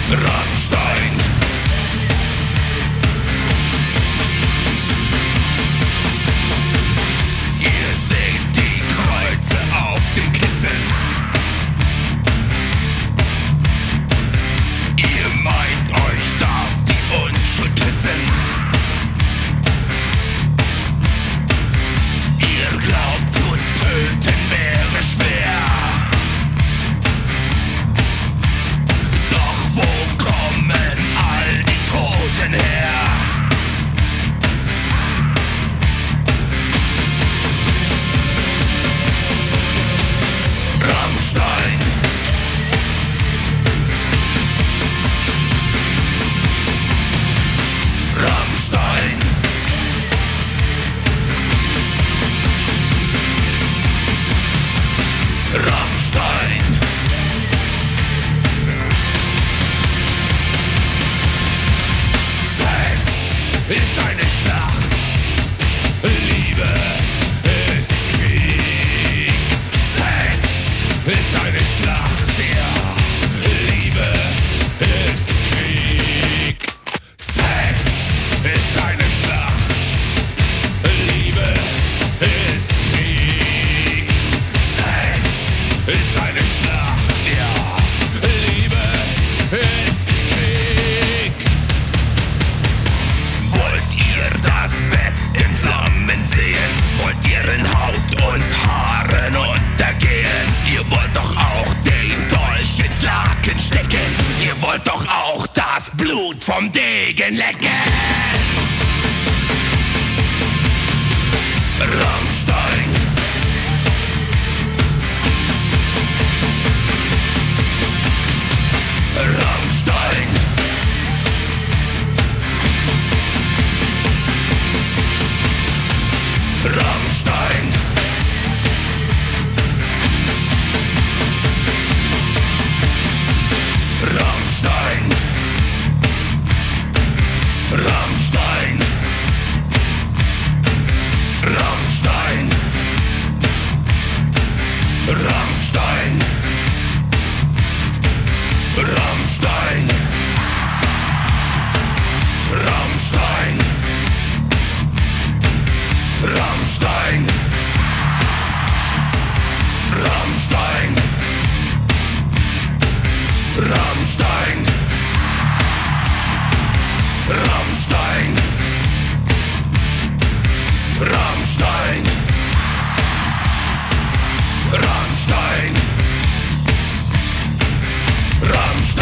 Rammstein. Ihr seht die Kreuze auf dem Kissen. Ihr meint, euch darf die Unschuld küssen. Ihr glaubt, zu töten wäre schwer. Doch wo kommen all die Toten her? Rammstein. Rammstein. Rammstein. Sex ist eine Schlacht, Liebe ist Krieg. Sex ist eine Schlacht, ja, Liebe ist Krieg. Sex ist eine Schlacht, Liebe ist Krieg. Sex ist eine Schlacht, ja, Liebe ist Krieg. Wollt ihr das Bett in Flammen sehen? Wollt ihr in Haut und Haaren untergehen? Ihr wollt doch auch den Dolch ins Laken stecken. Ihr wollt doch auch das Blut vom Degen lecken. Rammstein. Rammstein. Rammstein. Rammstein. Rammstein. Rammstein. Rammstein. Rammstein. Rammstein. Rammstein. Rammstein. Rammstein. Rammstein. Rammstein. Rammstein. Rammstein.